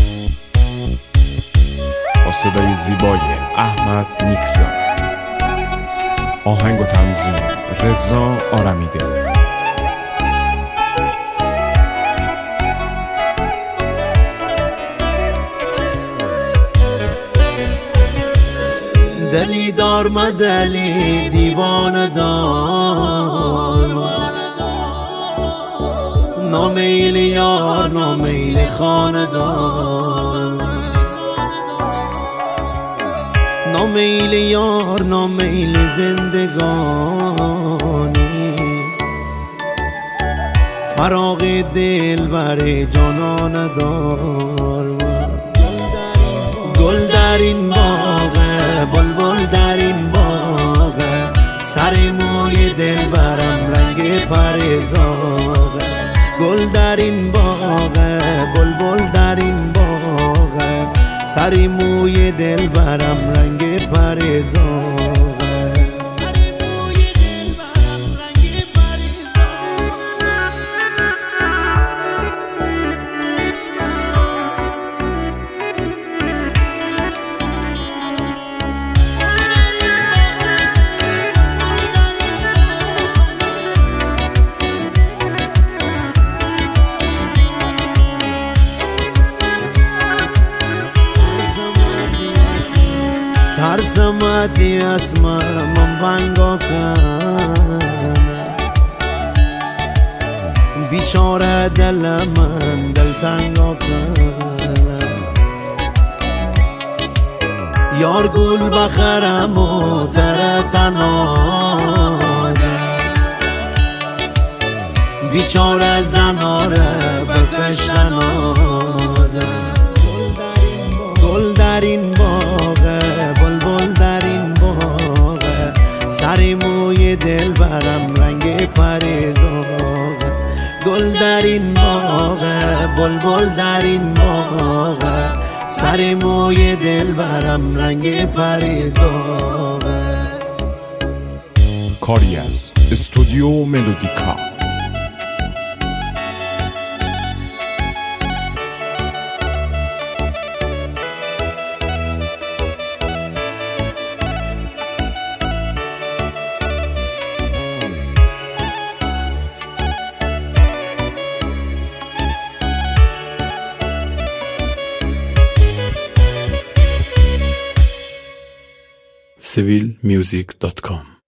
با صدای زیبای احمد نیکزاد، آهنگ و تنظیم رضا آرمیده. دلی دار مدلی دیوانه دار، نامیل یار نامیل خاندار، نامیل یار نامیل زندگانی، فراغ دل بر جانان دار. گل در این باغه، بلبل در این باغه، سر موی دل برم رنگ پرزاغه. گل در این باغه، بلبل در این باغه، سر موی دل برم رنگ پرزاغه. ترسمتی اسما من بنگا کنه، بیچاره دل من دلتنگا کنه. یار گل بخرم و تره تناده، بیچاره زناره بکشتناده. گل در این باغه، بلبل در این باغه، سر موی دل برم رنگ پرزاغه. گل در این باغه، بلبل در این باغه، سر موی دل برم رنگ پرزاغه. کاری از استودیو ملودیکا. civilmusic.com